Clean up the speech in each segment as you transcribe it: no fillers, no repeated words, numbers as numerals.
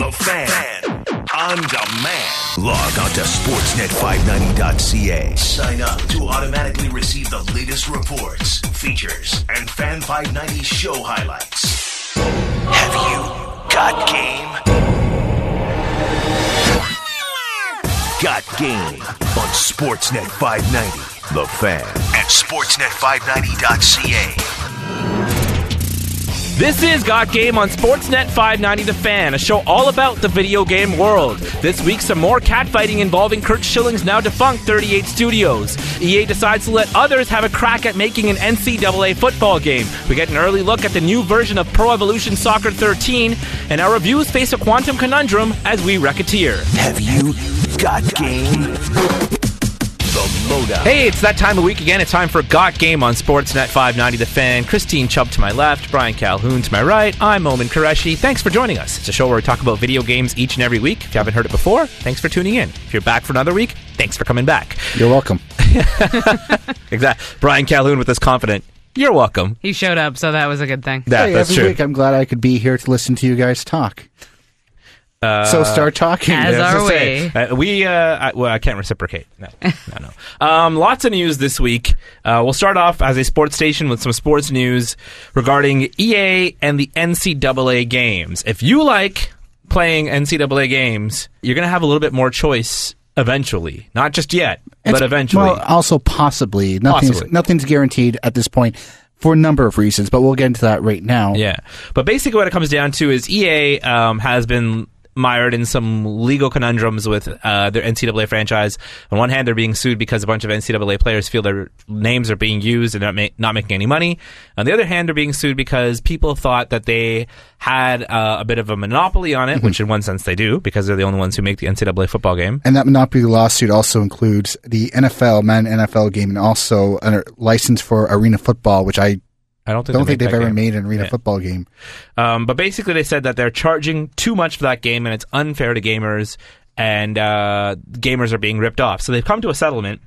The Fan. On demand. Log on to sportsnet590.ca. Sign up to automatically receive the latest reports, features, and Fan 590 show highlights. Have you got game? Got game on Sportsnet 590. The Fan at sportsnet590.ca. This is Got Game on Sportsnet 590 The Fan, a show all about the video game world. This week, some more catfighting involving Curt Schilling's now defunct 38 Studios. EA decides to let others have a crack at making an NCAA football game. We get an early look at the new version of Pro Evolution Soccer 13, and our reviews face a quantum conundrum as we racketeer. Have you got game? Hey, it's that time of week again. It's time for Got Game on Sportsnet 590 The Fan. Christine Chubb to my left, Brian Calhoun to my right. I'm Omen Qureshi. Thanks for joining us. It's a show where we talk about video games each and every week. If you haven't heard it before, thanks for tuning in. If you're back for another week, thanks for coming back. You're welcome. Exactly. Brian Calhoun with us confident. You're welcome. He showed up, so that was a good thing. That's every true. week I'm glad I could be here to listen to you guys talk. So start talking. As our way. I can't reciprocate. No. Lots of news this week. We'll start off as a sports station with some sports news regarding EA and the NCAA games. If you like playing NCAA games, you're going to have a little bit more choice eventually. Not just yet, but eventually. Well, also possibly. Nothing's guaranteed at this point for a number of reasons, but we'll get into that right now. Yeah. But basically what it comes down to is EA has been mired in some legal conundrums with their NCAA franchise. On one hand, they're being sued because a bunch of NCAA players feel their names are being used and not making any money. On the other hand, they're being sued because people thought that they had a bit of a monopoly on it, which in one sense they do, because they're the only ones who make the NCAA football game. And that monopoly lawsuit also includes the Madden NFL game, and also a license for Arena Football, which I don't think they've ever made an arena football game. But basically they said that they're charging too much for that game and it's unfair to gamers, and gamers are being ripped off. So they've come to a settlement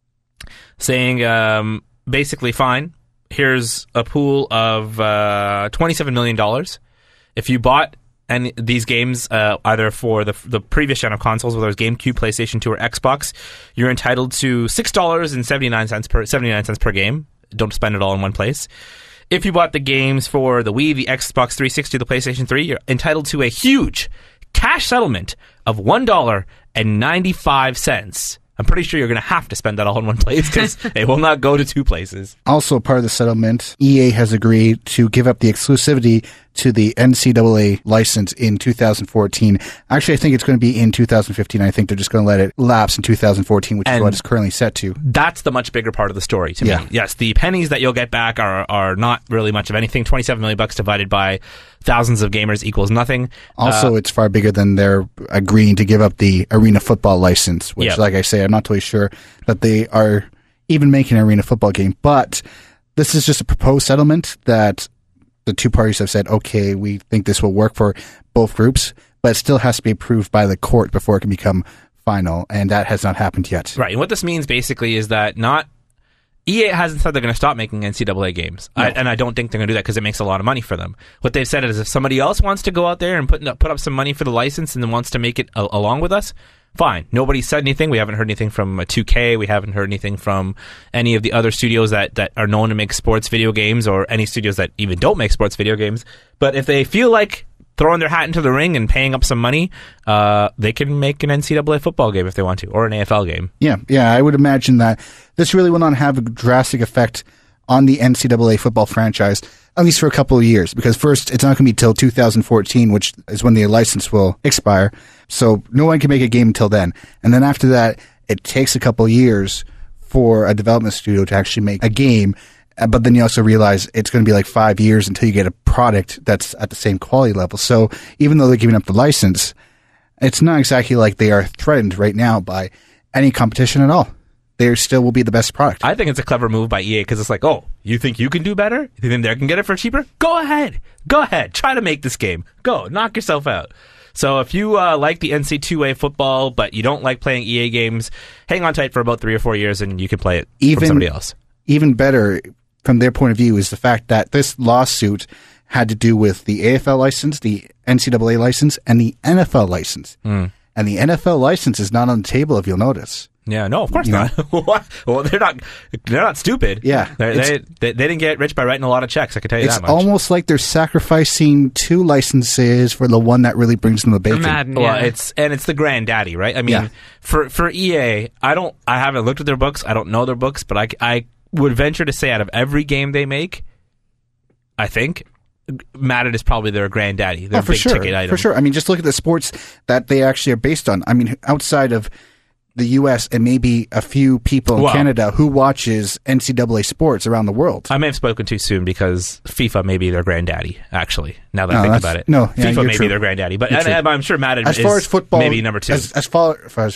saying basically, fine, here's a pool of $27 million. If you bought these games either for the previous gen of consoles, whether it was GameCube, PlayStation 2, or Xbox, you're entitled to $6.79 per game. Don't spend it all in one place. If you bought the games for the Wii, the Xbox 360, the PlayStation 3, you're entitled to a huge cash settlement of $1.95. I'm pretty sure you're going to have to spend that all in one place because it will not go to two places. Also, part of the settlement, EA has agreed to give up the exclusivity to the NCAA license in 2014. Actually, I think it's going to be in 2015. I think they're just going to let it lapse in 2014, which is what it's currently set to. That's the much bigger part of the story to me. Yes, the pennies that you'll get back are not really much of anything. $27 million divided by thousands of gamers equals nothing. Also, it's far bigger than they're agreeing to give up the Arena Football license, which, like I say, I'm not totally sure that they are even making an Arena Football game. But this is just a proposed settlement that the two parties have said, okay, we think this will work for both groups, but it still has to be approved by the court before it can become final, and that has not happened yet. Right, and what this means basically is that EA hasn't said they're going to stop making NCAA games, no. And I don't think they're going to do that because it makes a lot of money for them. What they've said is if somebody else wants to go out there and put up some money for the license and then wants to make it along with us, fine. Nobody said anything. We haven't heard anything from 2K. We haven't heard anything from any of the other studios that are known to make sports video games, or any studios that even don't make sports video games. But if they feel like throwing their hat into the ring and paying up some money, they can make an NCAA football game if they want to, or an AFL game. Yeah, I would imagine that this really will not have a drastic effect on the NCAA football franchise, at least for a couple of years, because first, it's not going to be till 2014, which is when the license will expire, so no one can make a game until then. And then after that, it takes a couple of years for a development studio to actually make a game, but then you also realize it's going to be like 5 years until you get a product that's at the same quality level. So even though they're giving up the license, it's not exactly like they are threatened right now by any competition at all. They still will be the best product. I think it's a clever move by EA because it's like, oh, you think you can do better? You think they can get it for cheaper? Go ahead. Try to make this game. Go. Knock yourself out. So if you like the NC2A football, but you don't like playing EA games, hang on tight for about 3 or 4 years and you can play it from somebody else. Even better, from their point of view, is the fact that this lawsuit had to do with the AFL license, the NCAA license, and the NFL license. And the NFL license is not on the table, if you'll notice. Yeah, no, of course not. Well, they're not stupid. Yeah. They didn't get rich by writing a lot of checks, I can tell you that much. It's almost like they're sacrificing 2 licenses for the one that really brings them the bacon. Madden, Well, it's the granddaddy, right? I mean, for EA, I haven't looked at their books. I don't know their books, but I would venture to say out of every game they make, I think Madden is probably their granddaddy, their big ticket item. For sure. I mean, just look at the sports that they actually are based on. I mean, outside of the U.S. and maybe a few people in Canada who watches NCAA sports around the world. I may have spoken too soon because FIFA may be their granddaddy, actually, now that I think about it. No, FIFA may be their granddaddy, but I'm sure Madden as far as football, maybe number 2. As far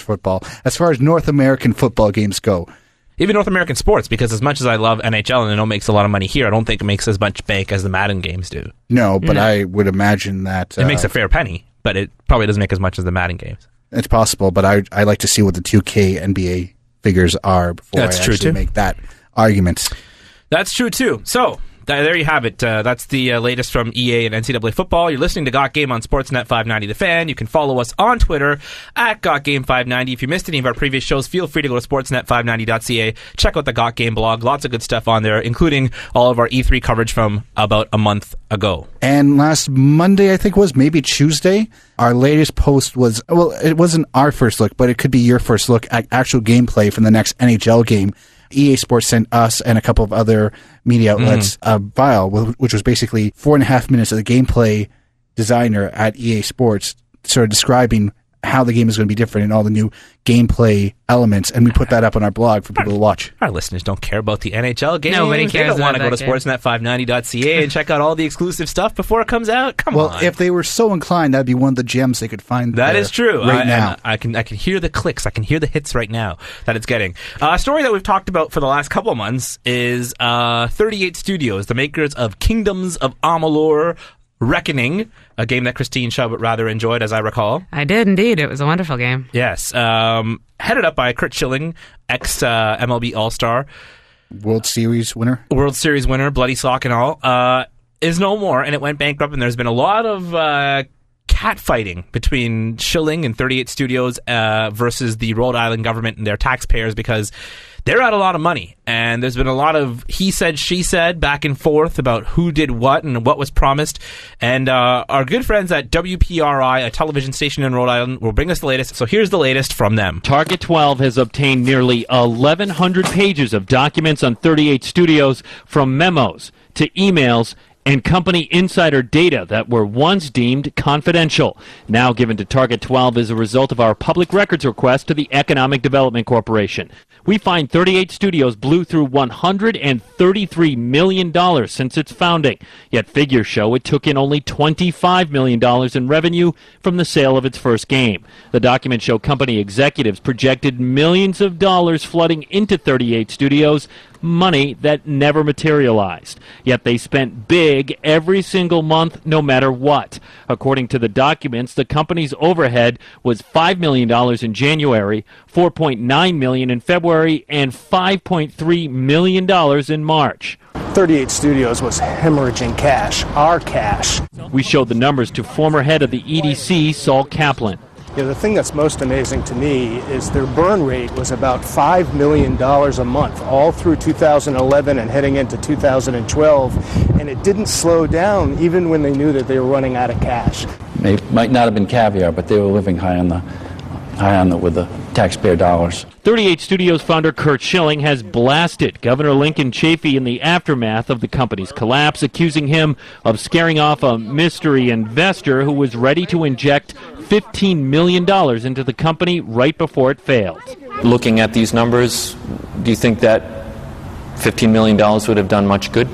as North American football games go. Even North American sports, because as much as I love NHL and I know it makes a lot of money here, I don't think it makes as much bank as the Madden games do. No, but I would imagine that... it makes a fair penny, but it probably doesn't make as much as the Madden games. It's possible, but I like to see what the 2K NBA figures are before I actually make that argument. That's true, too. So, there you have it. That's the latest from EA and NCAA football. You're listening to Got Game on Sportsnet 590 The Fan. You can follow us on Twitter at GotGame590. If you missed any of our previous shows, feel free to go to sportsnet590.ca. Check out the Got Game blog. Lots of good stuff on there, including all of our E3 coverage from about a month ago. And last Monday, I think was, maybe Tuesday, our latest post was, well, it wasn't our first look, but it could be your first look at actual gameplay from the next NHL game. EA Sports sent us and a couple of other media outlets a file, which was basically 4.5 minutes of the gameplay designer at EA Sports sort of describing how the game is going to be different and all the new gameplay elements, and we put that up on our blog for people to watch. Our listeners don't care about the NHL game. Nobody cares. They don't want to go to game. sportsnet590.ca and check out all the exclusive stuff before it comes out. Come on. Well, if they were so inclined, that'd be one of the gems they could find. That is true. Right now, I can hear the clicks. I can hear the hits right now that it's getting. A story that we've talked about for the last couple of months is 38 Studios, the makers of Kingdoms of Amalur: Reckoning, a game that Christine Chubb rather enjoyed, as I recall. I did indeed. It was a wonderful game. Yes. Headed up by Curt Schilling, ex-MLB All-Star. World Series winner, bloody sock and all, is no more, and it went bankrupt, and there's been a lot of catfighting between Schilling and 38 Studios versus the Rhode Island government and their taxpayers, because they're out a lot of money, and there's been a lot of he said, she said, back and forth about who did what and what was promised. And our good friends at WPRI, a television station in Rhode Island, will bring us the latest. So here's the latest from them. Target 12 has obtained nearly 1,100 pages of documents on 38 Studios, from memos to emails and company insider data that were once deemed confidential, now given to Target 12 as a result of our public records request to the Economic Development Corporation. We find 38 Studios blew through $133 million since its founding, yet figures show it took in only $25 million in revenue from the sale of its first game. The documents show company executives projected millions of dollars flooding into 38 Studios, money that never materialized. Yet they spent big every single month, no matter what. According to the documents, the company's overhead was $5 million in January, $4.9 million in February, and $5.3 million in March. 38 Studios was hemorrhaging cash, our cash. We showed the numbers to former head of the EDC, Saul Kaplan. You know, the thing that's most amazing to me is their burn rate was about $5 million a month all through 2011 and heading into 2012, and it didn't slow down even when they knew that they were running out of cash. It might not have been caviar, but they were living high on the with the taxpayer dollars. 38 Studios founder Curt Schilling has blasted Governor Lincoln Chafee in the aftermath of the company's collapse, accusing him of scaring off a mystery investor who was ready to inject $15 million into the company right before it failed. Looking at these numbers, do you think that $15 million would have done much good?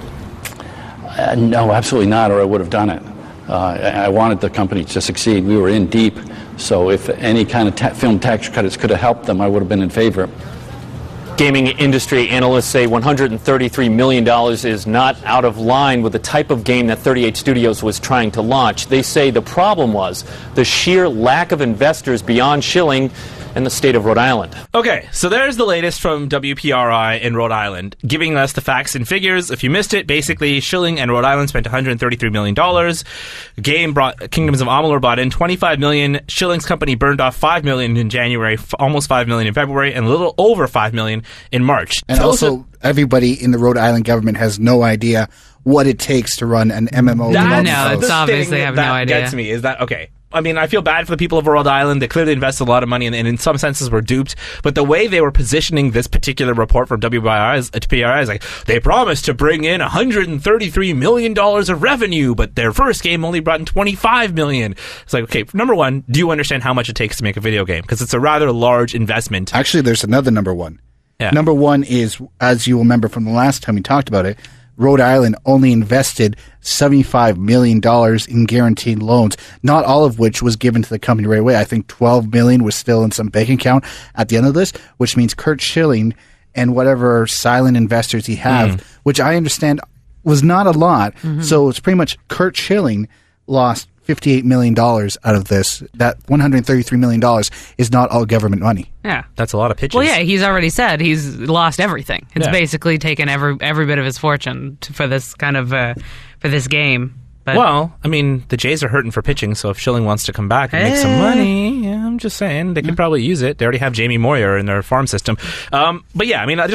No, absolutely not, or I would have done it. I wanted the company to succeed. We were in deep, so if any kind of film tax credits could have helped them, I would have been in favor. Gaming industry analysts say $133 million is not out of line with the type of game that 38 Studios was trying to launch. They say the problem was the sheer lack of investors beyond Schilling and the state of Rhode Island. Okay, so there's the latest from WPRI in Rhode Island, giving us the facts and figures. If you missed it, basically, Schilling and Rhode Island spent $133 million. Kingdoms of Amalur brought in $25 million. Schilling's company burned off $5 million in January, almost $5 million in February, and a little over $5 million in March. And also, everybody in the Rhode Island government has no idea what it takes to run an MMO. I know, it's obviously have no idea. That gets me, is that, okay, I mean, I feel bad for the people of Rhode Island. They clearly invested a lot of money and in some senses were duped. But the way they were positioning this particular report from WPRI is like, they promised to bring in $133 million of revenue, but their first game only brought in $25 million. It's like, okay, number one, do you understand how much it takes to make a video game? Because it's a rather large investment. Actually, there's another number one. Yeah. Number one is, as you will remember from the last time we talked about it, Rhode Island only invested $75 million in guaranteed loans, not all of which was given to the company right away. I think $12 million was still in some bank account at the end of this, which means Curt Schilling and whatever silent investors he have, which I understand was not a lot. So it's pretty much Curt Schilling lost $58 million out of this. That $133 million is not all government money. Yeah. That's a lot of pitches. Well, yeah, he's already said he's lost everything. It's Yeah. basically taken every bit of his fortune for this kind of for this game. But Well, I mean, the Jays are hurting for pitching, so if Schilling wants to come back and make some money, yeah, I'm just saying, they could probably use it. They already have Jamie Moyer in their farm system. But yeah, I mean,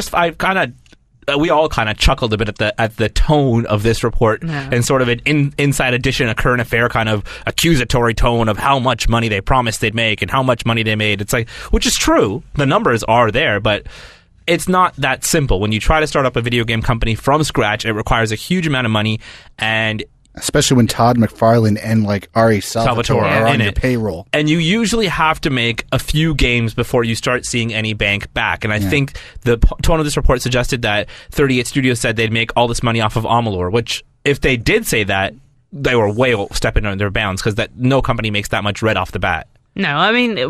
we all kind of chuckled a bit at the tone of this report and sort of an inside edition, a current affair kind of accusatory tone of how much money they promised they'd make and how much money they made. It's like, which is true. The numbers are there, but it's not that simple. When you try to start up a video game company from scratch, it requires a huge amount of money, and especially when Todd McFarlane and like Ari Salvatore are on in your it. payroll. And you usually have to make a few games before you start seeing any bank back. And I think the tone of this report suggested that 38 Studios said they'd make all this money off of Amalur, which if they did say that, they were way stepping on their bounds, because that no company makes that much red off the bat. no, I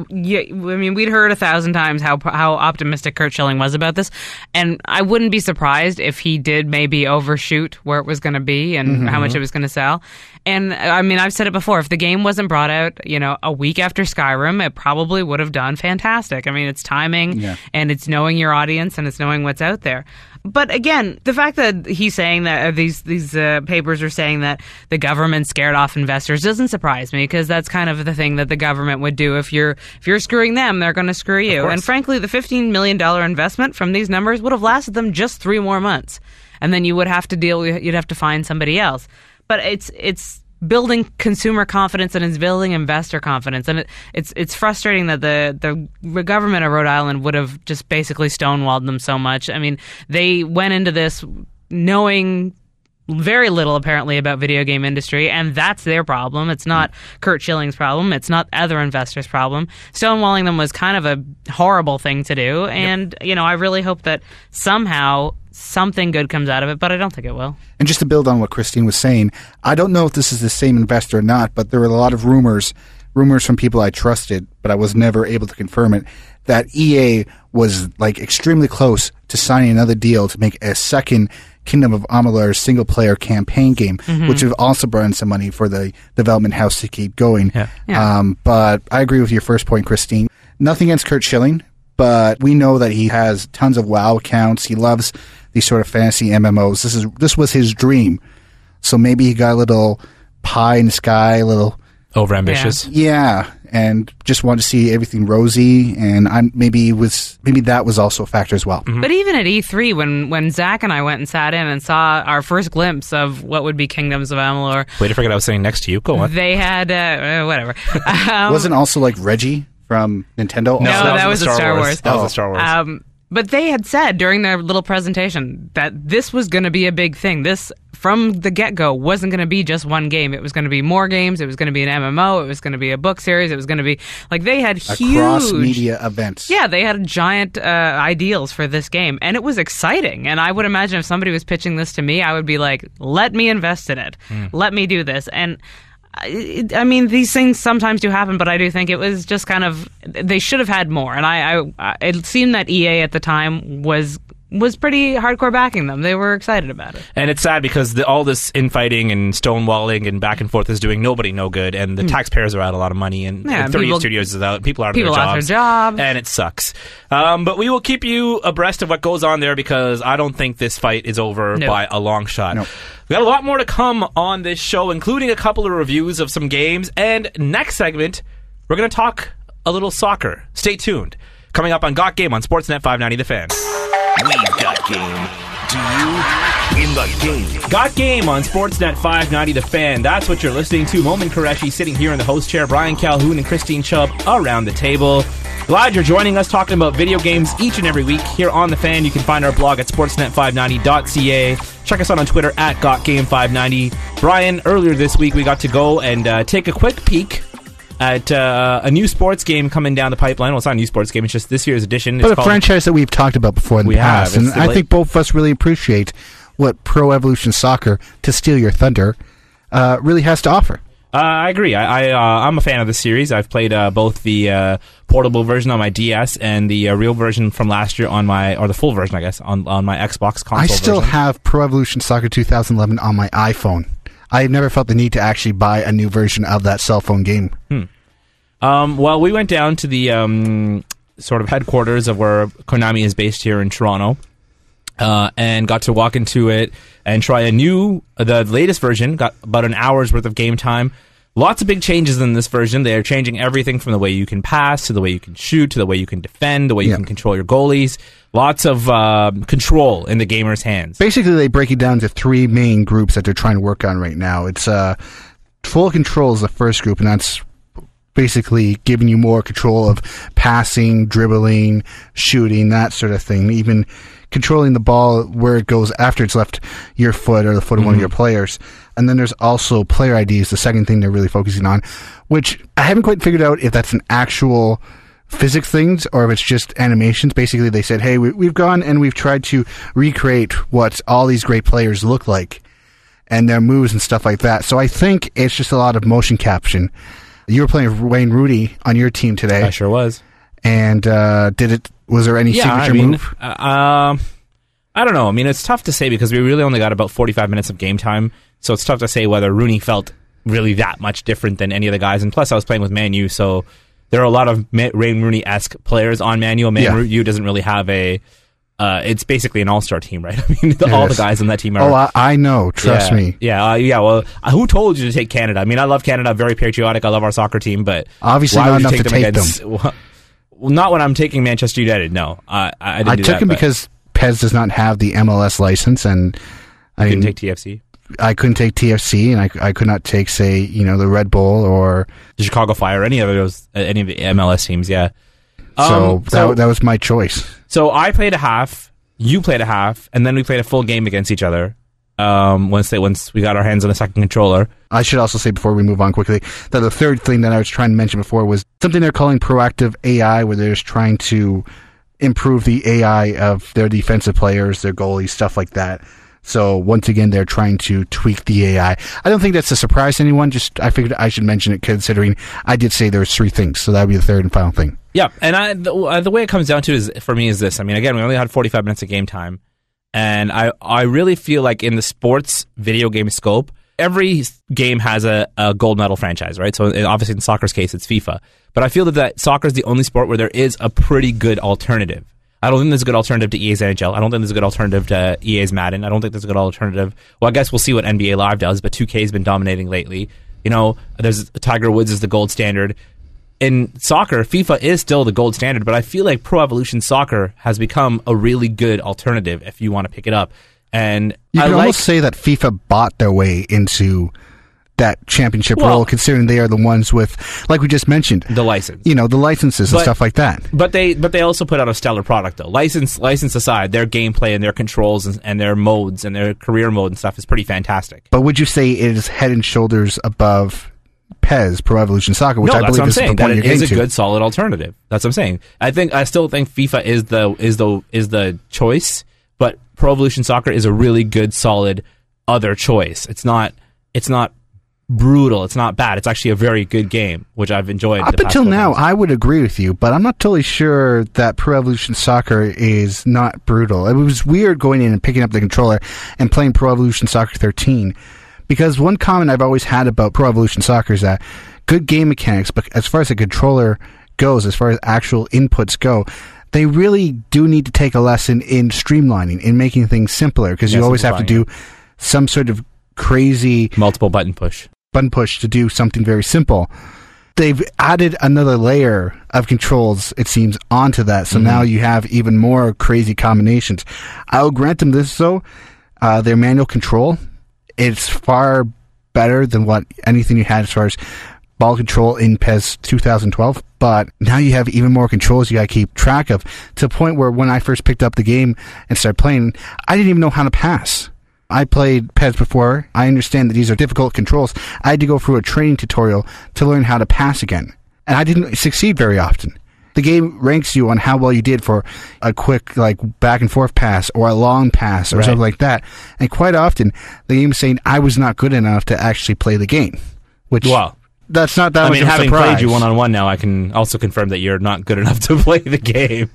mean, we'd heard 1,000 times how optimistic Curt Schilling was about this, and I wouldn't be surprised if he did maybe overshoot where it was going to be and how much it was going to sell. And I mean, I've said it before, if the game wasn't brought out, a week after Skyrim, it probably would have done fantastic. I mean, it's timing and it's knowing your audience and it's knowing what's out there. But again, the fact that he's saying that these papers are saying that the government scared off investors doesn't surprise me, because that's kind of the thing that the government would do. If you're screwing them, they're going to screw you. And frankly, the $15 million investment from these numbers would have lasted them just 3 more months, and then you would have to you'd have to find somebody else. But it's building consumer confidence and it's building investor confidence, and it's frustrating that the government of Rhode Island would have just basically stonewalled them so much. I mean, they went into this knowing very little apparently about video game industry, and that's their problem. It's not Curt Schilling's problem. It's not other investors' problem. Stonewalling them was kind of a horrible thing to do, and I really hope that somehow something good comes out of it, but I don't think it will. And just to build on what Christine was saying, I don't know if this is the same investor or not, but there were a lot of rumors from people I trusted, but I was never able to confirm it, that EA was like extremely close to signing another deal to make a second Kingdom of Amalur single-player campaign game, which would also brought in some money for the development house to keep going. But I agree with your first point, Christine. Nothing against Curt Schilling, but we know that he has tons of WoW accounts. He loves these sort of fantasy MMOs. This was his dream. So maybe he got a little pie in the sky, a little overambitious. Yeah, and just wanted to see everything rosy, and maybe that was also a factor as well. But even at E3, when Zach and I went and sat in and saw our first glimpse of what would be Kingdoms of Amalur, Way to forget I was sitting next to you. Go on. they had whatever. Wasn't also like Reggie from Nintendo? No, that was a Star Wars. That was a Star Wars. But they had said during their little presentation that this was going to be a big thing. This, from the get-go, wasn't going to be just one game. It was going to be more games. It was going to be an MMO. It was going to be a book series. It was going to be, like, they had huge cross-media events. Yeah, they had giant ideals for this game, and it was exciting. And I would imagine if somebody was pitching this to me, I would be like, let me invest in it. Let me do this. And I mean, these things sometimes do happen, but I do think it was just kind of, they should have had more. And it seemed that EA at the time was was pretty hardcore backing them. They were excited about it. And it's sad because all this infighting and stonewalling and back and forth is doing nobody no good, and the taxpayers are out a lot of money, and 38 Studios is out. People are out of their jobs. And it sucks. But we will keep you abreast of what goes on there because I don't think this fight is over by a long shot. Nope. We got a lot more to come on this show, including a couple of reviews of some games. And next segment, we're going to talk a little soccer. Stay tuned. Coming up on Got Game on Sportsnet 590 The Fan. We've got game. Do you? In the game. Got Game on Sportsnet 590 The Fan. That's what you're listening to. Momin Qureshi sitting here in the host chair. Brian Calhoun and Christine Chubb around the table. Glad you're joining us talking about video games each and every week here on The Fan. You can find our blog at sportsnet590.ca. Check us out on Twitter at GotGame590. Brian, earlier this week we got to go and take a quick peek at a new sports game coming down the pipeline. Well, it's not a new sports game. It's just this year's edition. But a franchise that we've talked about before in the past. And I think both of us really appreciate what Pro Evolution Soccer, to steal your thunder, really has to offer. I agree. I'm a fan of the series. I've played both the portable version on my DS and the real version from last year on or the full version, I guess, on my Xbox console. I still version. have Pro Evolution Soccer 2011 on my iPhone. I never felt the need to actually buy a new version of that cell phone game. Well, we went down to the sort of headquarters of where Konami is based here in Toronto, and got to walk into it and try the latest version. Got about an hour's worth of game time. Lots of big changes in this version. They are changing everything from the way you can pass to the way you can shoot to the way you can defend, the way you can control your goalies. Lots of control in the gamer's hands. Basically, they break it down to three main groups that they're trying to work on right now. It's full control is the first group, and that's basically giving you more control of passing, dribbling, shooting, that sort of thing. Even controlling the ball where it goes after it's left your foot or the foot of one of your players. And then there's also player IDs, the second thing they're really focusing on, which I haven't quite figured out if that's an actual physics things or if it's just animations. Basically, they said, hey, we've gone and we've tried to recreate what all these great players look like and their moves and stuff like that. So I think it's just a lot of motion caption. You were playing Wayne Rooney on your team today. I sure was. And was there any signature move? I don't know. I mean, it's tough to say because we really only got about 45 minutes of game time. So it's tough to say whether Rooney felt really that much different than any of the guys. And plus, I was playing with Man U, so there are a lot of Wayne Rooney-esque players on Man U. Man U doesn't really have a... it's basically an all-star team, right? I mean, all the guys on that team are... Oh, I know. Trust me. Yeah, well, who told you to take Canada? I mean, I love Canada. Very patriotic. I love our soccer team, but... Obviously not enough to take them. Well, not when I'm taking Manchester United, no. I took him because Pez does not have the MLS license, and... I couldn't take TFC? I couldn't take TFC, and I could not take, say, the Red Bull or... the Chicago Fire, any of the MLS teams, yeah. So that was my choice. So I played a half, you played a half, and then we played a full game against each other once we got our hands on the second controller. I should also say before we move on quickly that the third thing that I was trying to mention before was something they're calling proactive AI, where they're just trying to improve the AI of their defensive players, their goalies, stuff like that. So once again, they're trying to tweak the AI. I don't think that's a surprise to anyone. Just I figured I should mention it considering I did say there's three things. So that would be the third and final thing. Yeah, and the way it comes down to for me is this. I mean, again, we only had 45 minutes of game time, and I really feel like in the sports video game scope, every game has a gold medal franchise, right? So obviously in soccer's case, it's FIFA. But I feel that soccer is the only sport where there is a pretty good alternative. I don't think there's a good alternative to EA's NHL. I don't think there's a good alternative to EA's Madden. I don't think there's a good alternative. Well, I guess we'll see what NBA Live does, but 2K's been dominating lately. There's Tiger Woods is the gold standard. In soccer, FIFA is still the gold standard, but I feel like Pro Evolution Soccer has become a really good alternative if you want to pick it up. And you can almost say that FIFA bought their way into that championship role, considering they are the ones with, like we just mentioned, the license. The licenses and stuff like that. But they also put out a stellar product, though. License aside, their gameplay and their controls and their modes and their career mode and stuff is pretty fantastic. But would you say it is head and shoulders above PES, Pro Evolution Soccer, which I believe is the point you're getting to? It is a good, solid alternative. That's what I'm saying. I still think FIFA is the choice, but Pro Evolution Soccer is a really good, solid other choice. It's not brutal. It's not bad. It's actually a very good game, which I've enjoyed. Up until now, I would agree with you, but I'm not totally sure that Pro Evolution Soccer is not brutal. It was weird going in and picking up the controller and playing Pro Evolution Soccer 13, because one comment I've always had about Pro Evolution Soccer is that good game mechanics, but as far as the controller goes, as far as actual inputs go, they really do need to take a lesson in streamlining, in making things simpler, because you always have to do some sort of crazy multiple button push to do something very simple. They've added another layer of controls, it seems, onto that, so now you have even more crazy combinations. I'll grant them this, though. Their manual control, it's far better than what anything you had as far as ball control in PES 2012, but now you have even more controls you gotta keep track of, to the point where when I first picked up the game and started playing, I didn't even know how to pass. I played PES before. I understand that these are difficult controls. I had to go through a training tutorial to learn how to pass again, and I didn't succeed very often. The game ranks you on how well you did for a quick, like, back and forth pass or a long pass or something like that, and quite often the game is saying I was not good enough to actually play the game, which... Wow. That's not that much of a having surprise. played you one-on-one now, I can also confirm that you're not good enough to play the game.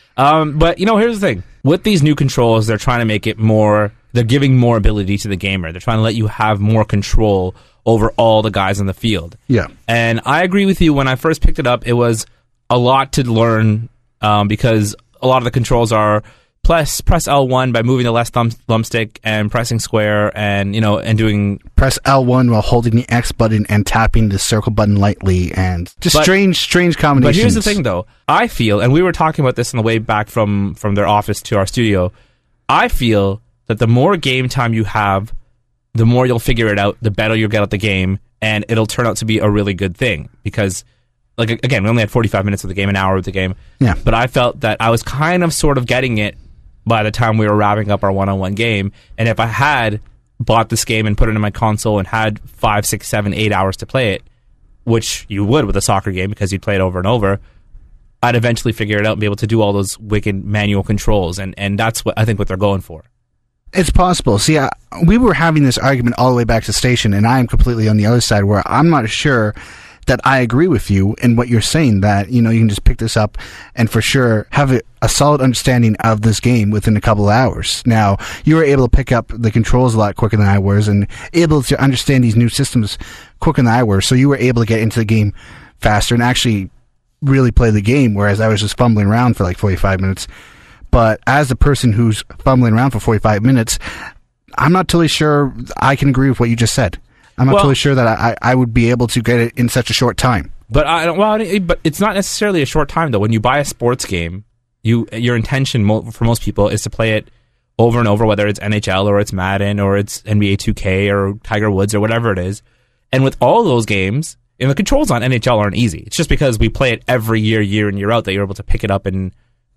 But, here's the thing. With these new controls, they're trying to make it more... They're giving more ability to the gamer. They're trying to let you have more control over all the guys on the field. Yeah. And I agree with you. When I first picked it up, it was a lot to learn because a lot of the controls are... press L1 by moving the left thumbstick and pressing square and doing... Press L1 while holding the X button and tapping the circle button lightly, and just strange combinations. But here's the thing, though. I feel, and we were talking about this on the way back from their office to our studio, I feel that the more game time you have, the more you'll figure it out, the better you'll get at the game, and it'll turn out to be a really good thing. Because, like, again, we only had 45 minutes of the game, an hour of the game. Yeah. But I felt that I was kind of sort of getting it by the time we were wrapping up our one-on-one game. And if I had bought this game and put it in my console and had 5, 6, 7, 8 hours to play it, which you would with a soccer game because you'd play it over and over, I'd eventually figure it out and be able to do all those wicked manual controls. And that's what I think what they're going for. It's possible. See, we were having this argument all the way back to the station, and I am completely on the other side where I'm not sure that I agree with you in what you're saying, that, you can just pick this up and for sure have a solid understanding of this game within a couple of hours. Now, you were able to pick up the controls a lot quicker than I was and able to understand these new systems quicker than I was, so you were able to get into the game faster and actually really play the game, whereas I was just fumbling around for like 45 minutes. But as a person who's fumbling around for 45 minutes, I'm not totally sure I can agree with what you just said. I'm not totally sure that I would be able to get it in such a short time. But but it's not necessarily a short time, though. When you buy a sports game, your intention for most people is to play it over and over, whether it's NHL or it's Madden or it's NBA 2K or Tiger Woods or whatever it is. And with all those games, the controls on NHL aren't easy. It's just because we play it every year in, year out, that you're able to pick it up and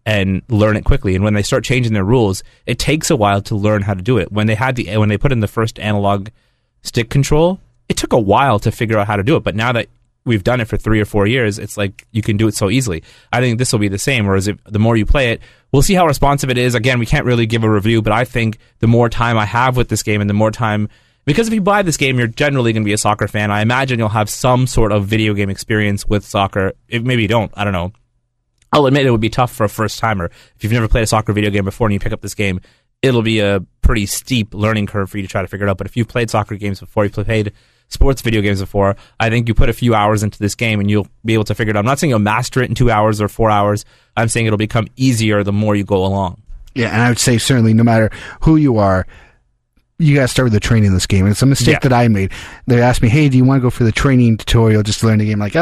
learn it quickly. And when they start changing their rules, it takes a while to learn how to do it. When they put in the first analog stick control, it took a while to figure out how to do it. But now that we've done it for 3 or 4 years, it's like you can do it so easily. I think this will be the same, whereas the more you play it, we'll see how responsive it is. Again, we can't really give a review, but I think the more time I have with this game and the more time... Because if you buy this game, you're generally going to be a soccer fan. I imagine you'll have some sort of video game experience with soccer. Maybe you don't. I don't know. I'll admit it would be tough for a first-timer. If you've never played a soccer video game before and you pick up this game, it'll be a pretty steep learning curve for you to try to figure it out. But if you've played soccer games before, you've played sports video games before, I think you put a few hours into this game and you'll be able to figure it out. I'm not saying you'll master it in 2 hours or 4 hours. I'm saying it'll become easier the more you go along. Yeah, and I would say certainly no matter who you are, you got to start with the training in this game. And it's a mistake that I made. They asked me, hey, do you want to go for the training tutorial just to learn the game? Like,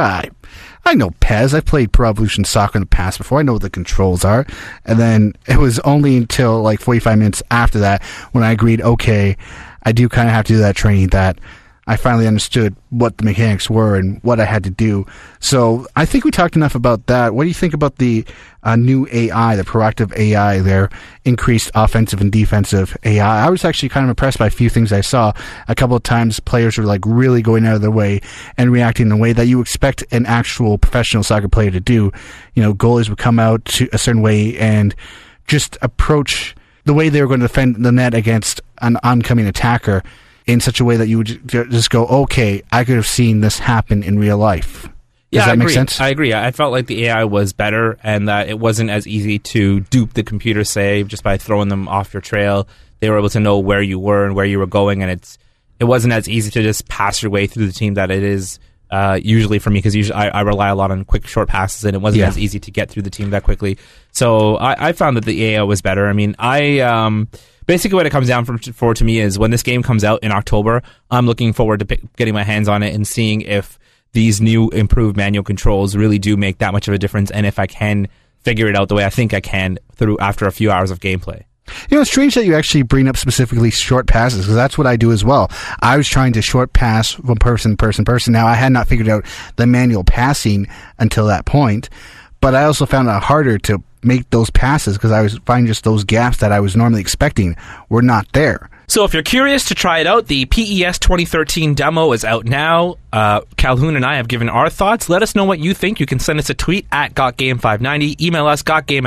I know PES. I've played Pro Evolution Soccer in the past before. I know what the controls are. And then it was only until like 45 minutes after that when I agreed, okay, I do kind of have to do that training, that I finally understood what the mechanics were and what I had to do. So I think we talked enough about that. What do you think about the new AI, the proactive AI, their increased offensive and defensive AI? I was actually kind of impressed by a few things I saw. A couple of times players were like really going out of their way and reacting in a way that you expect an actual professional soccer player to do. Goalies would come out to a certain way and just approach the way they were going to defend the net against an oncoming attacker. in such a way that you would just go, okay, I could have seen this happen in real life. Does that make sense? I agree. I felt like the AI was better and that it wasn't as easy to dupe the computer, say, just by throwing them off your trail. They were able to know where you were and where you were going, and it wasn't as easy to just pass your way through the team that it is usually for me, because usually I rely a lot on quick, short passes, and it wasn't as easy to get through the team that quickly. So I found that the AI was better. I mean, basically what it comes down for to me is when this game comes out in October, I'm looking forward to getting my hands on it and seeing if these new improved manual controls really do make that much of a difference, and if I can figure it out the way I think I can after a few hours of gameplay. You know, it's strange that you actually bring up specifically short passes, because that's what I do as well. I was trying to short pass from person. Now, I had not figured out the manual passing until that point, but I also found it harder to make those passes because I was finding just those gaps that I was normally expecting were not there. So if you're curious to try it out, the PES 2013 demo is out now. Calhoun and I have given our thoughts. Let us know what you think. You can send us a tweet at GotGame590. Email us,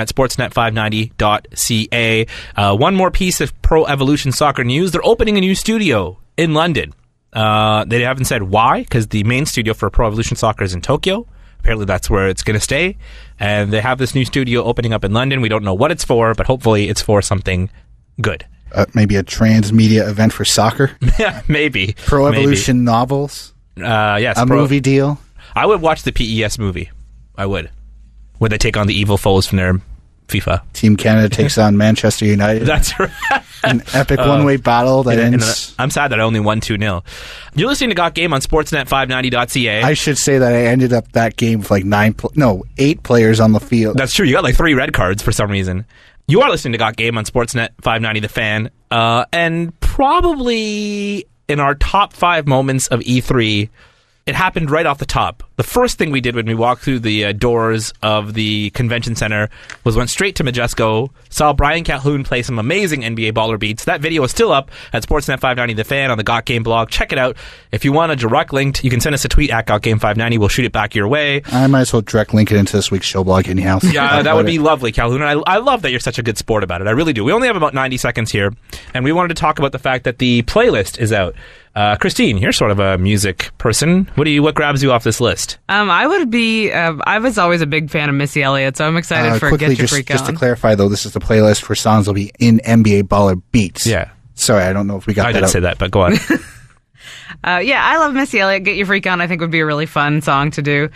gotgame@sportsnet590.ca. One more piece of Pro Evolution Soccer news. They're opening a new studio in London. They haven't said why, because the main studio for Pro Evolution Soccer is in Tokyo. Apparently that's where it's going to stay. And they have this new studio opening up in London. We don't know what it's for, but hopefully it's for something good. Maybe a transmedia event for soccer? Maybe. Pro Evolution novels? Yes. Movie deal? I would watch the PES movie. I would. Where they take on the evil foes from their FIFA. Team Canada takes on Manchester United. That's right. An epic one-way battle that ends... I'm sad that I only won 2-0. You're listening to Got Game on Sportsnet590.ca. I should say that I ended up that game with like 8 players on the field. That's true. You got like 3 red cards for some reason. You are listening to Got Game on Sportsnet 590 The Fan, and probably in our top 5 moments of E3, it happened right off the top. The first thing we did when we walked through the doors of the convention center was went straight to Majesco, saw Brian Calhoun play some amazing NBA baller beats. That video is still up at Sportsnet 590 The Fan on the Got Game blog. Check it out. If you want a direct link, you can send us a tweet at GotGame590. We'll shoot it back your way. I might as well direct link it into this week's show blog anyhow. Yeah, that would be lovely, Calhoun. And I love that you're such a good sport about it. I really do. We only have about 90 seconds here, and we wanted to talk about the fact that the playlist is out. Christine, you're sort of a music person. What grabs you off this list? I was always a big fan of Missy Elliott, so I'm excited for quickly, Get Your Freak On. Just to clarify, though, this is the playlist for songs that'll be in NBA baller beats. Yeah. Sorry, I don't know if we got that out. I didn't say that, but go on. Yeah, I love Missy Elliott. Get Your Freak On, I think, would be a really fun song to do.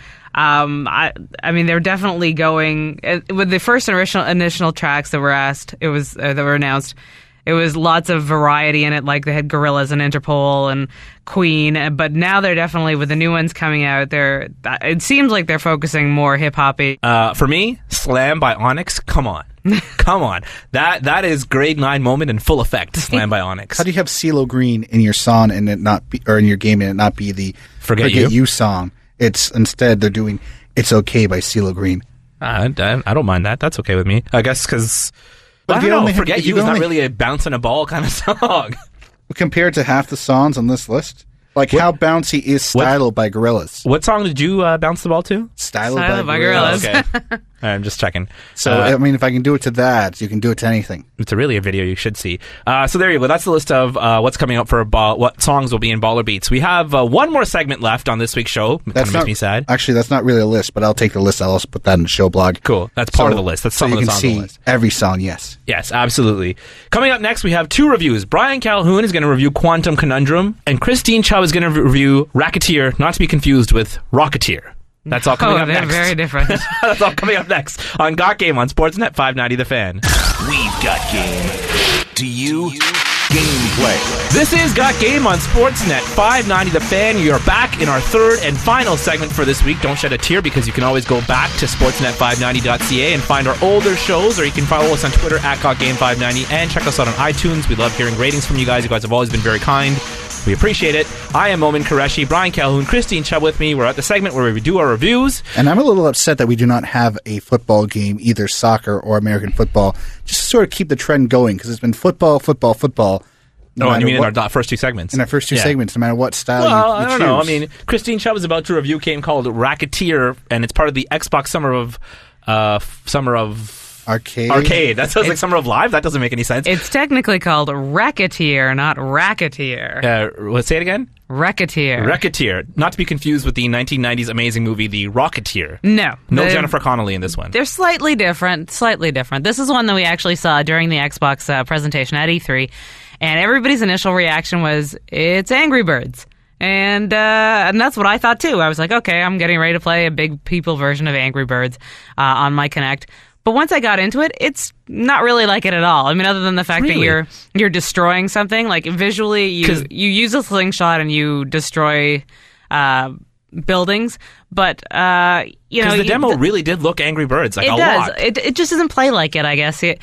I mean, they're definitely going with the first initial tracks that were announced. It was lots of variety in it, like they had Gorillaz and Interpol and Queen. But now they're definitely, with the new ones coming out, it seems like they're focusing more hip-hoppy. For me, Slam by Onyx, come on. Come on. That is grade 9 moment in full effect, Slam by Onyx. How do you have CeeLo Green in your song and it not be, or in your game and it not be the Forget You song? It's instead they're doing It's Okay by CeeLo Green. I don't mind that. That's okay with me. I guess because... But I don't know, Forget You is not really a bouncing a ball kind of song. Compared to half the songs on this list? Like, how bouncy is Stylo by Gorillaz? What song did you bounce the ball to? Stylo by Gorillaz. Okay. I'm just checking. So, I mean, if I can do it to that, you can do it to anything. It's really a video you should see. So there you go. That's the list of what's coming up for what songs will be in Baller Beats. We have one more segment left on this week's show. That makes me sad. Actually, that's not really a list, but I'll take the list. I'll also put that in the show blog. Cool. That's part of the list. That's some of the songs on the list. So you can see every song, yes. Yes, absolutely. Coming up next, we have 2 reviews. Brian Calhoun is going to review Quantum Conundrum, and Christine Chubb is going to review Racketeer, not to be confused with Rocketeer. That's all coming up next. They're very different. That's all coming up next on Got Game on Sportsnet 590 The Fan. We've got game. Do you? Gameplay. This is Got Game on Sportsnet 590 The Fan. You're back in our third and final segment for this week. Don't shed a tear, because you can always go back to sportsnet590.ca and find our older shows, or you can follow us on Twitter at GotGame590 and check us out on iTunes. We love hearing ratings from you guys. You guys have always been very kind. We appreciate it. I am Momin Qureshi, Brian Calhoun, Christine Chubb with me. We're at the segment where we do our reviews. And I'm a little upset that we do not have a football game, either soccer or American football, just to sort of keep the trend going, because it's been football. No, you mean in our first 2 segments? In our first 2 segments, no matter what style you I don't choose. know. I mean, Christine Chubb is about to review a game called Racketeer, and it's part of the Xbox Summer of Arcade. That sounds like Summer of Live. That doesn't make any sense. It's technically called Racketeer, not Racketeer. Let's say it again. Racketeer. Racketeer. Not to be confused with the 1990s amazing movie The Rocketeer. No. Jennifer Connelly in this one. They're slightly different. This is one that we actually saw during the Xbox presentation at E3, and everybody's initial reaction was, it's Angry Birds. And that's what I thought too. I was like, okay, I'm getting ready to play a big people version of Angry Birds on my Kinect. But once I got into it, it's not really like it at all. I mean, other than the fact that you're destroying something, like visually, you use a slingshot and you destroy buildings. But because the demo really did look Angry Birds, like it a does. lot. It just doesn't play like it. I guess it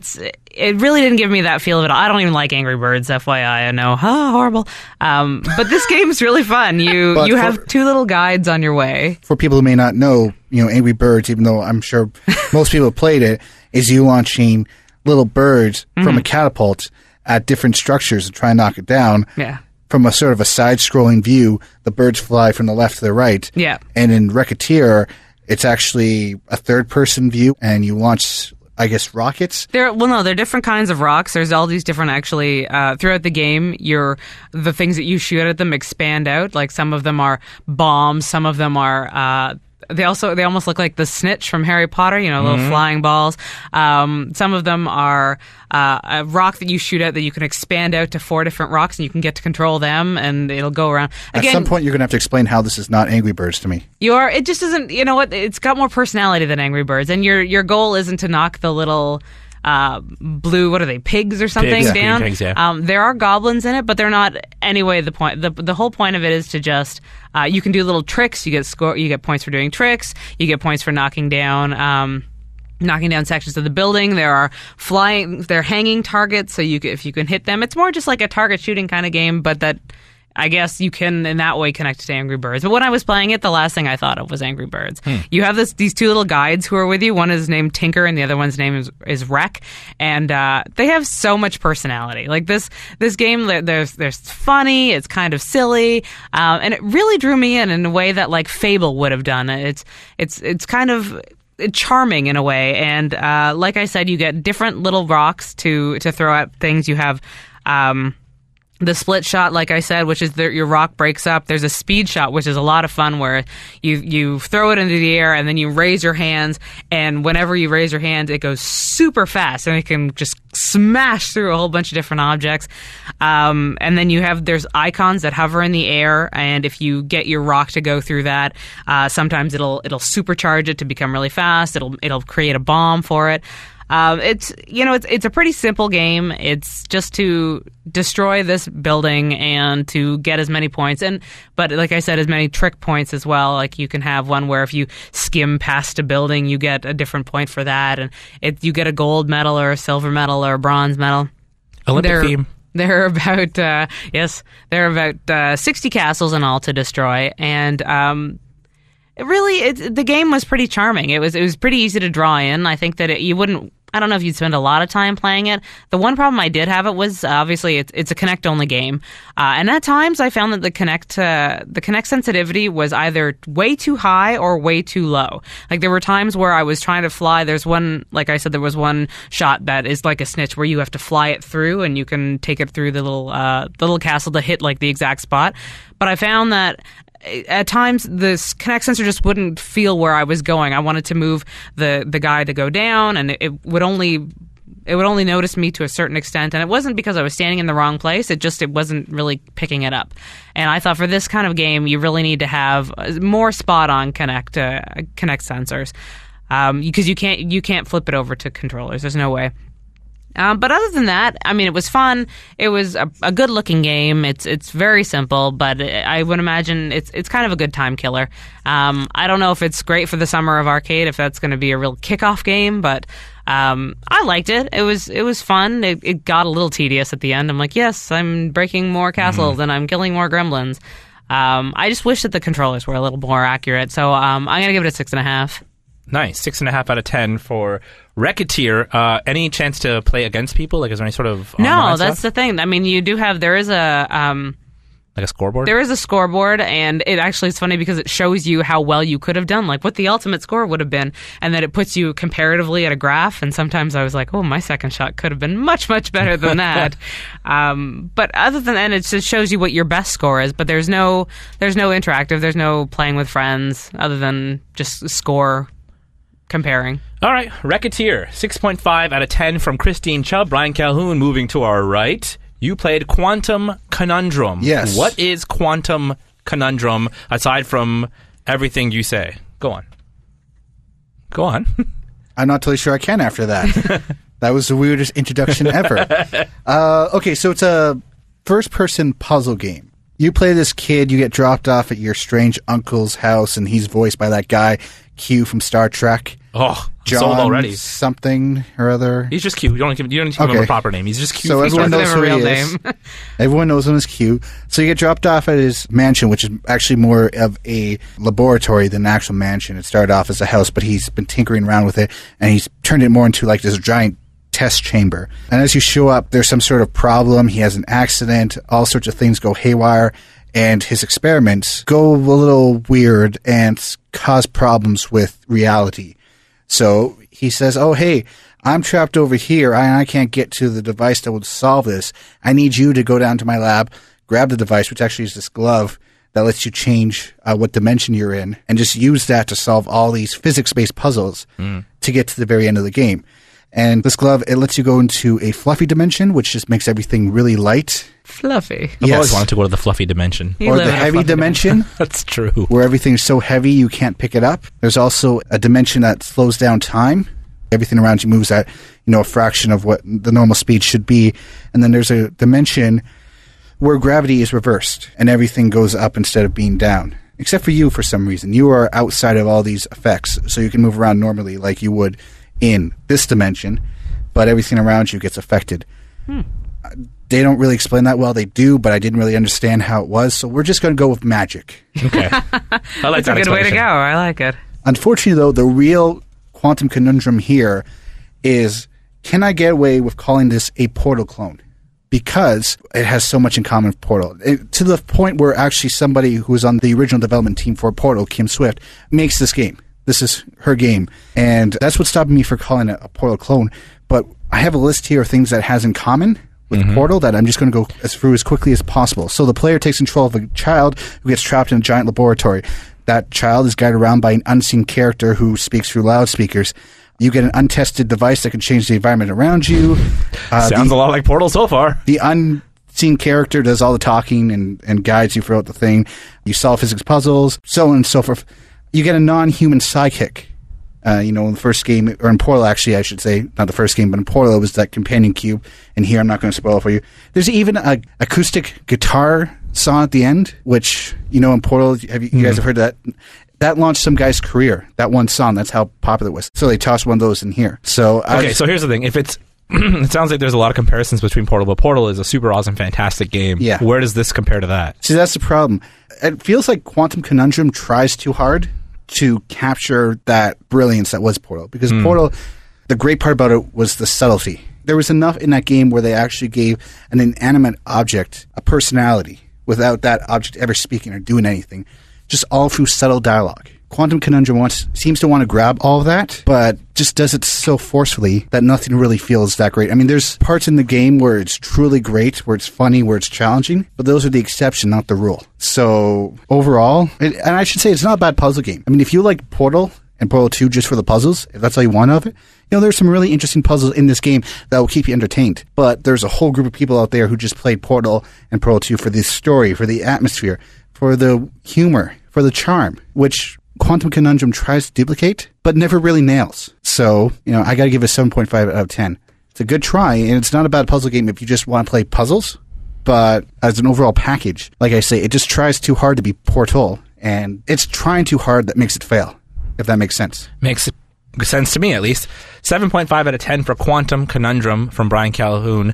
really didn't give me that feel of it. I don't even like Angry Birds, FYI. I know, horrible. But this game is really fun. You have two little guides on your way. For people who may not know, Angry Birds, even though I'm sure most people have played it, is you launching little birds from a catapult at different structures and try and knock it down. Yeah. From a sort of a side-scrolling view, the birds fly from the left to the right. Yeah. And in Racketeer, it's actually a third-person view, and you launch, I guess, rockets. There are different kinds of rocks. There's all these different, actually, throughout the game, the things that you shoot at them expand out. Like, some of them are bombs, some of them are... They almost look like the Snitch from Harry Potter, little flying balls. Some of them are a rock that you shoot at that you can expand out to 4 different rocks, and you can get to control them, and it'll go around. Again, at some point, you're going to have to explain how this is not Angry Birds to me. It just isn't. You know what? It's got more personality than Angry Birds, and your goal isn't to knock the little blue, what are they, pigs or something down? Pigs, yeah. There are goblins in it, but they're not anyway the point. The whole point of it is to just you can do little tricks. You get points for doing tricks. You get points for knocking down sections of the building. They're hanging targets, so if you can hit them, it's more just like a target shooting kind of game, but that I guess you can in that way connect to Angry Birds. But when I was playing it, the last thing I thought of was Angry Birds. You have these two little guides who are with you. One is named Tinker and the other one's name is Wreck. And they have so much personality. Like this game, there's funny, it's kind of silly, and it really drew me in a way that like Fable would have done. It's kind of charming in a way. And like I said, you get different little rocks to throw at things. You have the split shot, like I said, which is your rock breaks up. There's a speed shot, which is a lot of fun, where you throw it into the air and then you raise your hands, and whenever you raise your hands, it goes super fast, and it can just smash through a whole bunch of different objects. And then there's icons that hover in the air, and if you get your rock to go through that, sometimes it'll supercharge it to become really fast. It'll create a bomb for it. It's a pretty simple game. It's just to destroy this building and to get as many points, but like I said, as many trick points as well. Like you can have one where if you skim past a building, you get a different point for that, and you get a gold medal or a silver medal or a bronze medal. Olympic theme. There are about 60 castles in all to destroy, and the game was pretty charming. It was pretty easy to draw in. I think that you wouldn't. I don't know if you'd spend a lot of time playing it. The one problem I did have was obviously it's a Kinect only game, and at times I found that the Kinect sensitivity was either way too high or way too low. Like there were times where I was trying to fly. There's one, like I said, there was one shot that is like a snitch where you have to fly it through, and you can take it through the little castle to hit like the exact spot. But I found that at times this Kinect sensor just wouldn't feel where I was going. I wanted to move the guy to go down, and it would only notice me to a certain extent, and it wasn't because I was standing in the wrong place. It wasn't really picking it up. And I thought for this kind of game, you really need to have more spot-on Kinect sensors, because you can't flip it over to controllers. There's no way. But other than that, I mean, it was fun. It was a good-looking game. It's very simple, but I would imagine it's kind of a good time killer. I don't know if it's great for the summer of arcade, if that's going to be a real kickoff game, but I liked it. It was fun. It got a little tedious at the end. I'm like, yes, I'm breaking more castles and I'm killing more gremlins. I just wish that the controllers were a little more accurate, so I'm going to give it a 6.5. Nice. 6.5 out of 10 for Racketeer. Any chance to play against people? Like, is there any sort of No, that's the thing. I mean, you do have, there is a Like a scoreboard? There is a scoreboard, and it actually is funny because it shows you how well you could have done, like what the ultimate score would have been, and then it puts you comparatively at a graph. And sometimes I was like, oh, my second shot could have been much, much better than that. But other than that, it just shows you what your best score is. But there's no interactive, there's no playing with friends other than just score comparing. All right, Racketeer, 6.5 out of 10 from Christine Chubb. Brian Calhoun, moving to our right. You played Quantum Conundrum. Yes. What is Quantum Conundrum, aside from everything you say? Go on. I'm not totally sure I can after that. That was the weirdest introduction ever. Okay, so it's a first-person puzzle game. You play this kid, you get dropped off at your strange uncle's house, and he's voiced by that guy, Q from Star Trek. Oh, John sold already. Something or other. He's just Q. You don't need to give him a proper name. He's just Q. So everyone knows who he real is. name. Everyone knows him as Q. So you get dropped off at his mansion, which is actually more of a laboratory than an actual mansion. It started off as a house, but he's been tinkering around with it, and he's turned it more into like this giant test chamber. And as you show up, there's some sort of problem. He has an accident. All sorts of things go haywire. And his experiments go a little weird and cause problems with reality. So he says, oh, hey, I'm trapped over here. I can't get to the device that would solve this. I need you to go down to my lab, grab the device, which actually is this glove that lets you change what dimension you're in, and just use that to solve all these physics-based puzzles to get to the very end of the game. And this glove, it lets you go into a fluffy dimension, which just makes everything really light. Fluffy. I've always wanted to go to the fluffy dimension. Or the heavy dimension. That's true. Where everything's so heavy you can't pick it up. There's also a dimension that slows down time. Everything around you moves at, a fraction of what the normal speed should be. And then there's a dimension where gravity is reversed and everything goes up instead of being down. Except for you, for some reason. You are outside of all these effects, so you can move around normally like you would in this dimension, but everything around you gets affected. They don't really explain that well. They do, but I didn't really understand how it was, so we're just going to go with magic. Okay. I like That's a good way to go. I like it. Unfortunately, though, the real Quantum Conundrum here is, can I get away with calling this a Portal clone? Because it has so much in common with Portal. To the point where actually somebody who was on the original development team for Portal, Kim Swift, makes this game. This is her game. And that's what's stopping me for calling it a Portal clone. But I have a list here of things that it has in common with Portal that I'm just going to go through as quickly as possible. So the player takes control of a child who gets trapped in a giant laboratory. That child is guided around by an unseen character who speaks through loudspeakers. You get an untested device that can change the environment around you. Sounds a lot like Portal so far. The unseen character does all the talking and guides you throughout the thing. You solve physics puzzles, so on and so forth. You get a non-human sidekick. In the first game, or in Portal, actually, I should say, not the first game, but in Portal, it was that companion cube. And here, I'm not going to spoil it for you. There's even an acoustic guitar song at the end, which, in Portal, you guys have heard that? That launched some guy's career. That one song, that's how popular it was. So they tossed one of those in here. So so here's the thing. If it's it sounds like there's a lot of comparisons between Portal, but Portal is a super awesome, fantastic game. Yeah. Where does this compare to that? See, that's the problem. It feels like Quantum Conundrum tries too hard to capture that brilliance that was Portal. Because Portal, the great part about it was the subtlety. There was enough in that game where they actually gave an inanimate object a personality without that object ever speaking or doing anything. Just all through subtle dialogue. Quantum Conundrum seems to want to grab all of that, but just does it so forcefully that nothing really feels that great. I mean, there's parts in the game where it's truly great, where it's funny, where it's challenging, but those are the exception, not the rule. So overall, and I should say it's not a bad puzzle game. I mean, if you like Portal and Portal 2 just for the puzzles, if that's all you want of it, there's some really interesting puzzles in this game that will keep you entertained. But there's a whole group of people out there who just played Portal and Portal 2 for the story, for the atmosphere, for the humor, for the charm, which Quantum Conundrum tries to duplicate, but never really nails. So, I got to give it a 7.5 out of 10. It's a good try, and it's not a bad puzzle game if you just want to play puzzles, but as an overall package, like I say, it just tries too hard to be Portal, and it's trying too hard that makes it fail, if that makes sense. Makes sense to me, at least. 7.5 out of 10 for Quantum Conundrum from Brian Calhoun.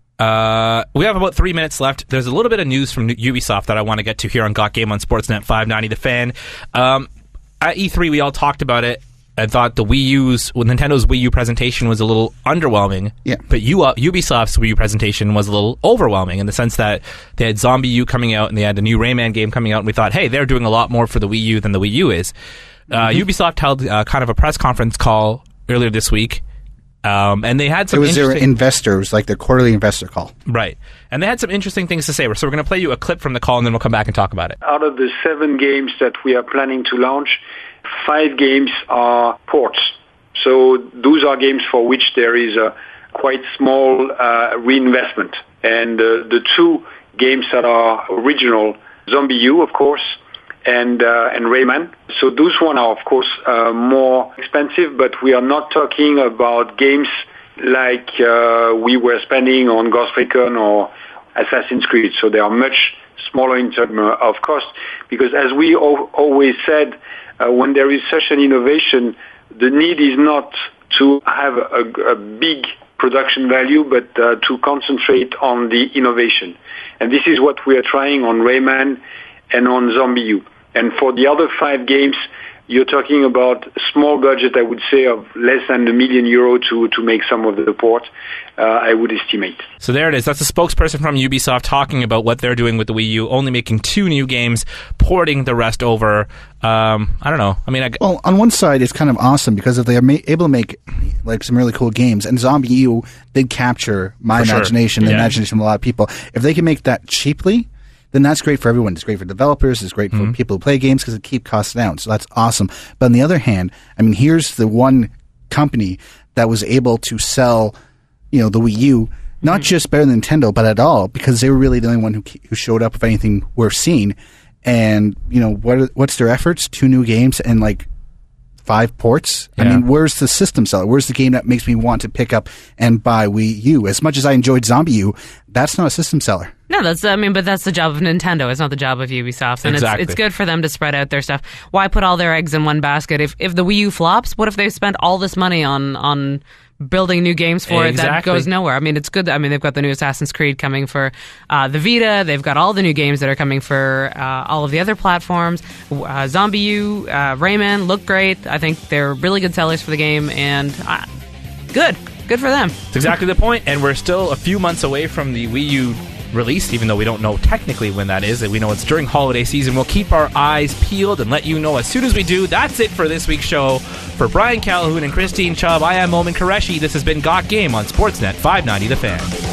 We have about 3 minutes left. There's a little bit of news from Ubisoft that I want to get to here on Got Game on Sportsnet 590 The Fan. At E3, we all talked about it. I thought Nintendo's Wii U presentation was a little underwhelming. Yeah. But Ubisoft's Wii U presentation was a little overwhelming in the sense that they had Zombie U coming out and they had a new Rayman game coming out, and we thought, hey, they're doing a lot more for the Wii U than the Wii U is. Ubisoft held kind of a press conference call earlier this week. And they had some. It was their investors, like their quarterly investor call, right? And they had some interesting things to say. So we're going to play you a clip from the call, and then we'll come back and talk about it. Out of the 7 games that we are planning to launch, 5 games are ports. So those are games for which there is a quite small reinvestment, and the 2 games that are original, Zombie U, of course, and Rayman. So those one are, of course, more expensive, but we are not talking about games like we were spending on Ghost Recon or Assassin's Creed. So they are much smaller in terms of cost, because as we always said, when there is such an innovation, the need is not to have a big production value, but to concentrate on the innovation. And this is what we are trying on Rayman and on Zombie U. And for the other 5 games, you're talking about small budget, I would say, of less than €1 million to make some of the ports, I would estimate. So there it is. That's a spokesperson from Ubisoft talking about what they're doing with the Wii U, only making 2 new games, porting the rest over. I don't know. I mean, well, on one side, it's kind of awesome because if they are able to make like some really cool games, and Zombie U did capture my imagination, the imagination of a lot of people. If they can make that cheaply, then that's great for everyone. It's great for developers. It's great for people who play games because it keeps costs down. So that's awesome. But on the other hand, I mean, here's the one company that was able to sell, the Wii U, not just better than Nintendo, but at all, because they were really the only one who showed up with anything worth seeing. And, what's their efforts? 2 new games and 5 ports. Yeah. I mean, where's the system seller? Where's the game that makes me want to pick up and buy Wii U? As much as I enjoyed Zombie U, that's not a system seller. No, but that's the job of Nintendo. It's not the job of Ubisoft. And exactly. It's good for them to spread out their stuff. Why put all their eggs in one basket? If the Wii U flops, what if they spent all this money on building new games for it that goes nowhere? I mean, it's good. I mean, they've got the new Assassin's Creed coming for the Vita. They've got all the new games that are coming for all of the other platforms. Zombie U, Rayman look great. I think they're really good sellers for the game, and good for them. It's exactly the point, and we're still a few months away from the Wii U release, even though we don't know technically when that is. We know it's during holiday season. We'll keep our eyes peeled and let you know as soon as we do. That's it for this week's show. For Brian Calhoun and Christine Chubb, I am Momin Qureshi. This has been Got Game on Sportsnet 590 The Fan.